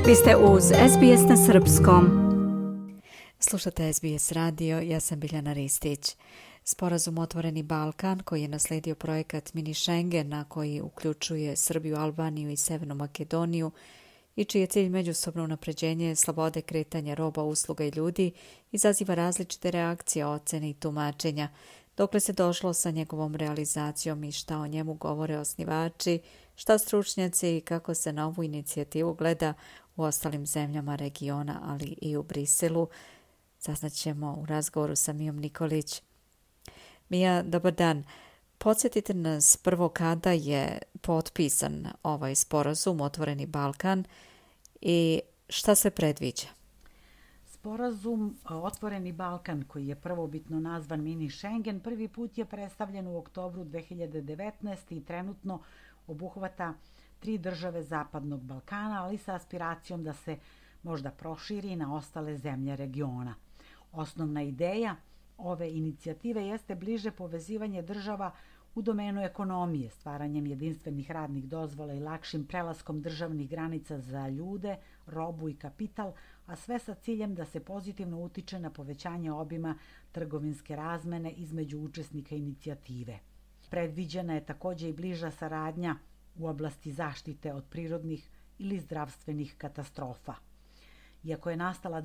Vi ste uz SBS na srpskom. Slušate SBS radio, ja sam Biljana Ristić. Sporazum Otvoreni Balkan, koji je naslijedio projekat Mini Schengena, koji uključuje Srbiju, Albaniju i Severnu Makedoniju i čiji je cilj međusobno unapređenje slobode kretanja roba, usluga i ljudi, izaziva različite reakcije, ocene i tumačenja. Dokle se došlo sa njegovom realizacijom i šta o njemu govore osnivači, šta stručnjaci i kako se na ovu inicijativu gleda u ostalim zemljama regiona, ali i u Briselu, saznaćemo u razgovoru sa Mijom Nikolić. Mija, dobar dan. Podsjetite nas prvo kada je potpisan ovaj sporazum Otvoreni Balkan i šta se predviđa? Sporazum Otvoreni Balkan, koji je prvobitno nazvan Mini Schengen, prvi put je predstavljen u oktobru 2019. i trenutno obuhvata 3 države Zapadnog Balkana, ali sa aspiracijom da se možda proširi na ostale zemlje regiona. Osnovna ideja ove inicijative jeste bliže povezivanje država u domenu ekonomije, stvaranjem jedinstvenih radnih dozvola i lakšim prelaskom državnih granica za ljude, robu i kapital, a sve sa ciljem da se pozitivno utiče na povećanje obima trgovinske razmene između učesnika inicijative. Predviđena je također i bliža saradnja u oblasti zaštite od prirodnih ili zdravstvenih katastrofa. Iako je nastala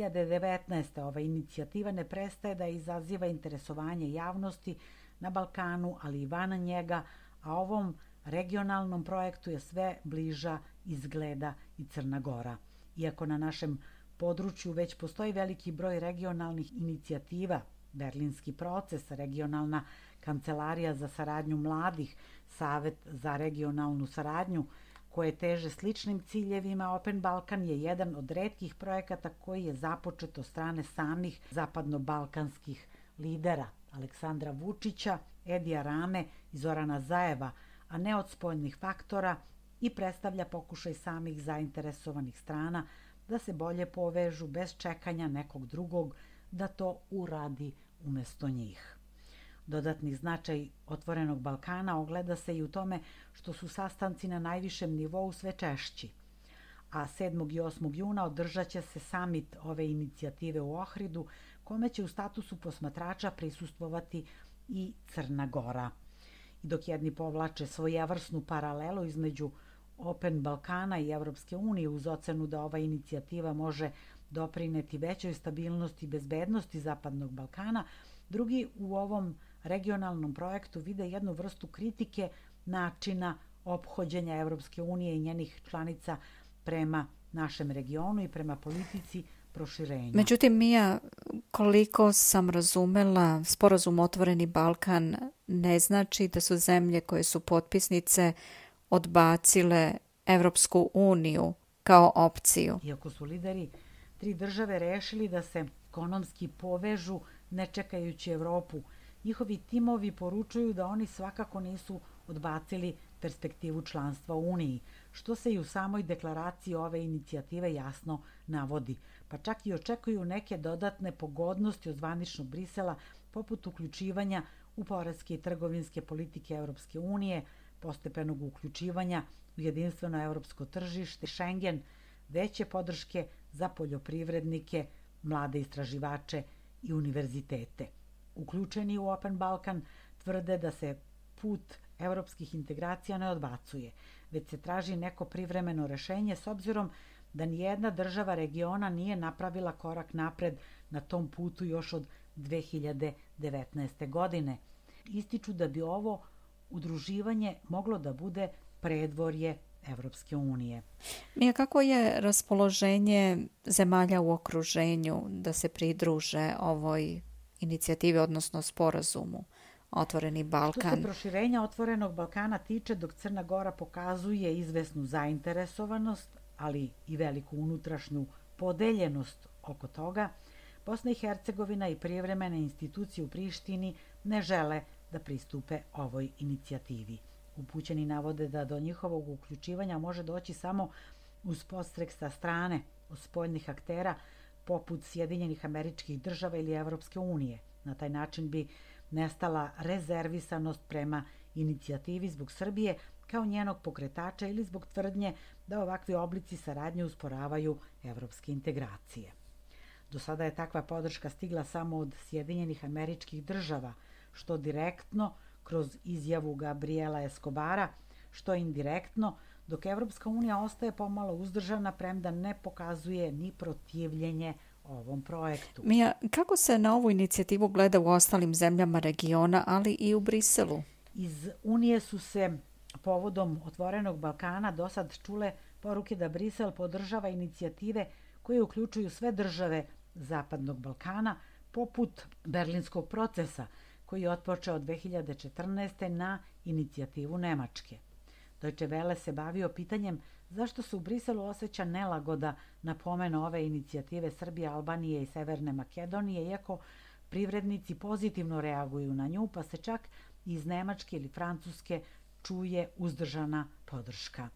2019. ova inicijativa ne prestaje da izaziva interesovanje javnosti na Balkanu, ali i van njega, a ovom regionalnom projektu je sve bliža izgleda i Crna Gora. Iako na našem području već postoji veliki broj regionalnih inicijativa, Berlinski proces, regionalna kancelarija za saradnju mladih, Savet za regionalnu saradnju, koje teže sličnim ciljevima, Open Balkan je jedan od retkih projekata koji je započet od strane samih zapadno-balkanskih lidera Aleksandra Vučića, Edija Rame i Zorana Zajeva, a ne od spoljnih faktora, i predstavlja pokušaj samih zainteresovanih strana da se bolje povežu bez čekanja nekog drugog da to uradi umjesto njih. Dodatni značaj Otvorenog Balkana ogleda se i u tome što su sastanci na najvišem nivou sve češći, a 7. i 8. juna održat će se samit ove inicijative u Ohridu, kome će u statusu posmatrača prisustvovati i Crna Gora. I dok jedni povlače svojevrsnu paralelu između Open Balkana i Evropske unije uz ocenu da ova inicijativa može doprineti većoj stabilnosti i bezbednosti Zapadnog Balkana, drugi u ovom regionalnom projektu vide jednu vrstu kritike načina ophođenja Evropske unije i njenih članica prema našem regionu i prema politici proširenja. Međutim, Mija, koliko sam razumela, sporazum Otvoreni Balkan ne znači da su zemlje koje su potpisnice odbacile Evropsku uniju kao opciju. Iako su lideri 3 države rešili da se ekonomski povežu ne čekajući Evropu, njihovi timovi poručuju da oni svakako nisu odbacili perspektivu članstva u Uniji, što se i u samoj deklaraciji ove inicijative jasno navodi, pa čak i očekuju neke dodatne pogodnosti od zvaničnog Brisela, poput uključivanja u poreske i trgovinske politike Evropske unije, postepenog uključivanja u jedinstveno evropsko tržište, Schengen, veće podrške za poljoprivrednike, mlade istraživače i univerzitete. Uključeni u Open Balkan tvrde da se put evropskih integracija ne odbacuje, već se traži neko privremeno rešenje s obzirom da nijedna država regiona nije napravila korak napred na tom putu još od 2019. godine. Ističu da bi ovo udruživanje moglo da bude predvorje Evropske unije. Mija, kako je raspoloženje zemalja u okruženju da se pridruže ovoj inicijativi, odnosno sporazumu Otvoreni Balkan? Što se proširenja Otvorenog Balkana tiče, dok Crna Gora pokazuje izvesnu zainteresovanost, ali i veliku unutrašnju podeljenost oko toga, Bosna i Hercegovina i privremene institucije u Prištini ne žele da pristupe ovoj inicijativi. Upućeni navode da do njihovog uključivanja može doći samo uz podstrek sa strane od spoljnih aktera poput Sjedinjenih Američkih Država ili Evropske unije. Na taj način bi nestala rezervisanost prema inicijativi zbog Srbije, kao njenog pokretača ili zbog tvrdnje da ovakvi oblici saradnje usporavaju evropske integracije. Do sada je takva podrška stigla samo od Sjedinjenih Američkih Država, što direktno kroz izjavu Gabriela Escobara, što indirektno, dok Evropska unija ostaje pomalo uzdržana, premda ne pokazuje ni protivljenje ovom projektu. Mija, kako se na ovu inicijativu gleda u ostalim zemljama regiona, ali i u Briselu? Iz Unije su se povodom Otvorenog Balkana do sad čule poruke da Brisel podržava inicijative koje uključuju sve države Zapadnog Balkana, poput Berlinskog procesa, koji je otpočeo 2014. na inicijativu Nemačke. Deutsche Welle se bavio pitanjem zašto se u Briselu osjeća nelagoda na pomen ove inicijative Srbije, Albanije i Severne Makedonije, iako privrednici pozitivno reaguju na nju, pa se čak iz Nemačke ili Francuske čuje uzdržana podrška.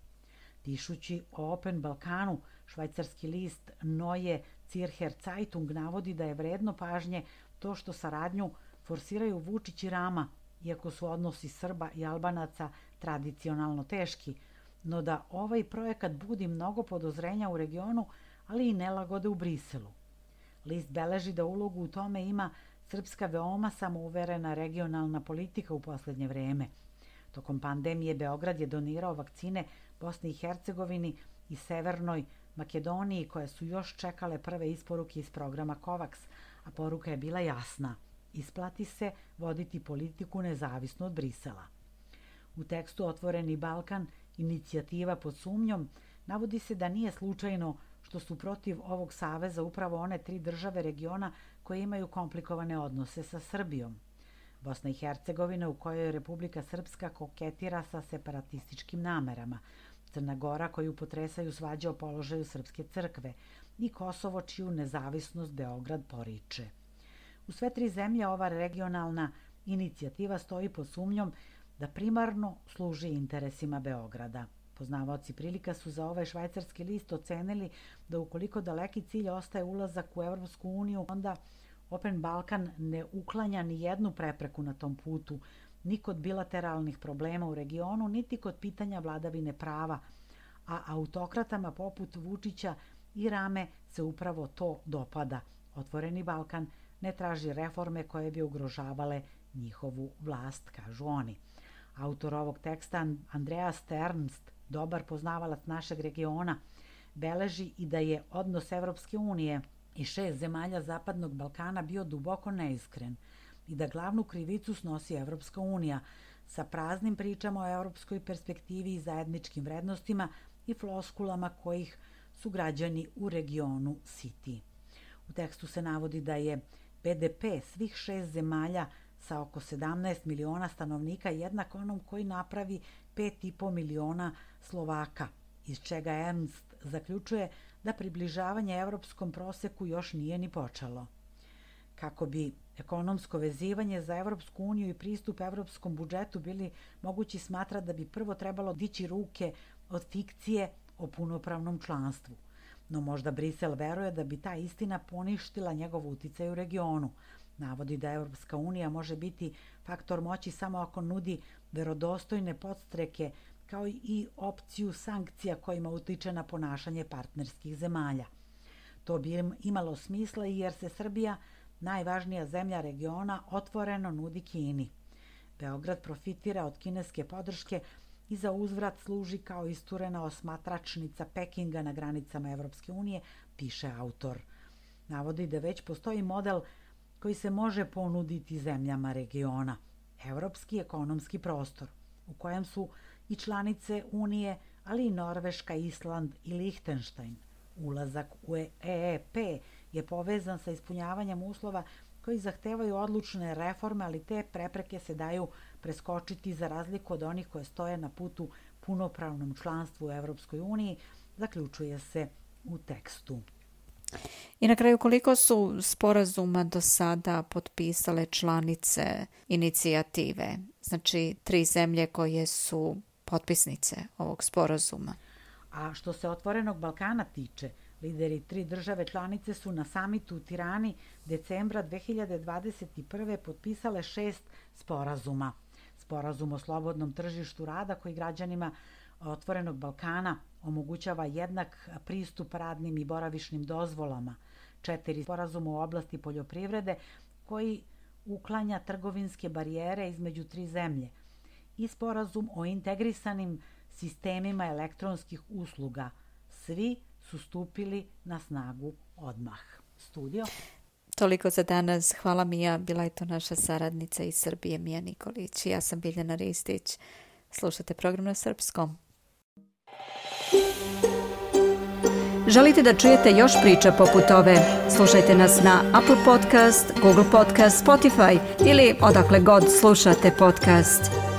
Pišući o Open Balkanu, švajcarski list Neue Zürcher Zeitung navodi da je vredno pažnje to što saradnju forsiraju Vučić i Rama, iako su odnosi Srba i Albanaca tradicionalno teški, no da ovaj projekat budi mnogo podozrenja u regionu, ali i nelagode u Briselu. List beleži da ulogu u tome ima srpska veoma samouverena regionalna politika u poslednje vreme. Tokom pandemije Beograd je donirao vakcine Bosni i Hercegovini i Severnoj Makedoniji, koje su još čekale prve isporuke iz programa COVAX, a poruka je bila jasna. Isplati se voditi politiku nezavisno od Brisela. U tekstu Otvoreni Balkan, inicijativa pod sumnjom, navodi se da nije slučajno što su protiv ovog saveza upravo one 3 države regiona koje imaju komplikovane odnose sa Srbijom. Bosna i Hercegovina, u kojoj Republika Srpska koketira sa separatističkim namerama, Crna Gora, koju potresaju svađe o položaju Srpske crkve, i Kosovo, čiju nezavisnost Beograd poriče. U sve 3 zemlje ova regionalna inicijativa stoji pod sumnjom da primarno služi interesima Beograda. Poznavaoci prilika su za ovaj švajcarski list ocenili da ukoliko daleki cilj ostaje ulazak u Evropsku uniju, onda Open Balkan ne uklanja ni jednu prepreku na tom putu, ni kod bilateralnih problema u regionu, niti kod pitanja vladavine prava, a autokratama poput Vučića i Rame se upravo to dopada. Otvoreni Balkan ne traži reforme koje bi ugrožavale njihovu vlast, kažu oni. Autor ovog teksta, Andreas Sternst, dobar poznavalac našeg regiona, beleži i da je odnos Evropske unije i 6 zemalja Zapadnog Balkana bio duboko neiskren i da glavnu krivicu snosi Evropska unija sa praznim pričama o evropskoj perspektivi i zajedničkim vrednostima i floskulama kojih su građani u regionu siti. U tekstu se navodi da je BDP svih 6 zemalja sa oko 17 miliona stanovnika jednak onom koji napravi 5,5 miliona Slovaka, iz čega Ernst zaključuje da približavanje evropskom proseku još nije ni počelo. Kako bi ekonomsko vezivanje za Evropsku uniju i pristup evropskom budžetu bili mogući, smatra da bi prvo trebalo dići ruke od fikcije o punopravnom članstvu. No možda Brisel veruje da bi ta istina poništila njegov uticaj u regionu. Navodi da Evropska unija može biti faktor moći samo ako nudi verodostojne podstreke, kao i opciju sankcija kojima utiče na ponašanje partnerskih zemalja. To bi imalo smisla i jer se Srbija, najvažnija zemlja regiona, otvoreno nudi Kini. Beograd profitira od kineske podrške i za uzvrat služi kao isturena osmatračnica Pekinga na granicama Evropske unije, piše autor. Navodi da već postoji model koji se može ponuditi zemljama regiona, evropski ekonomski prostor, u kojem su i članice Unije, ali i Norveška, Island i Lihtenštajn. Ulazak u EEP je povezan sa ispunjavanjem uslova koji zahtevaju odlučne reforme, ali te prepreke se daju preskočiti za razliku od onih koje stoje na putu punopravnom članstvu u Evropskoj uniji, zaključuje se u tekstu. I na kraju, koliko su sporazuma do sada potpisale članice inicijative? Znači 3 zemlje koje su potpisnice ovog sporazuma. A što se Otvorenog Balkana tiče, lideri 3 države članice su na samitu u Tirani decembra 2021. potpisale 6 sporazuma. Sporazum o slobodnom tržištu rada koji građanima Otvorenog Balkana omogućava jednak pristup radnim i boravišnim dozvolama. 4. Sporazum u oblasti poljoprivrede koji uklanja trgovinske barijere između 3 zemlje. I sporazum o integrisanim sistemima elektronskih usluga. Svi su stupili na snagu odmah. Studio. Toliko za danas. Hvala Mija. Bila je to naša saradnica iz Srbije, Mija Nikolić. Ja sam Biljana Ristić. Slušate program na srpskom. Želite da čujete još priča poput ove? Slušajte nas na Apple Podcast, Google Podcast, Spotify ili odakle god slušate podcast.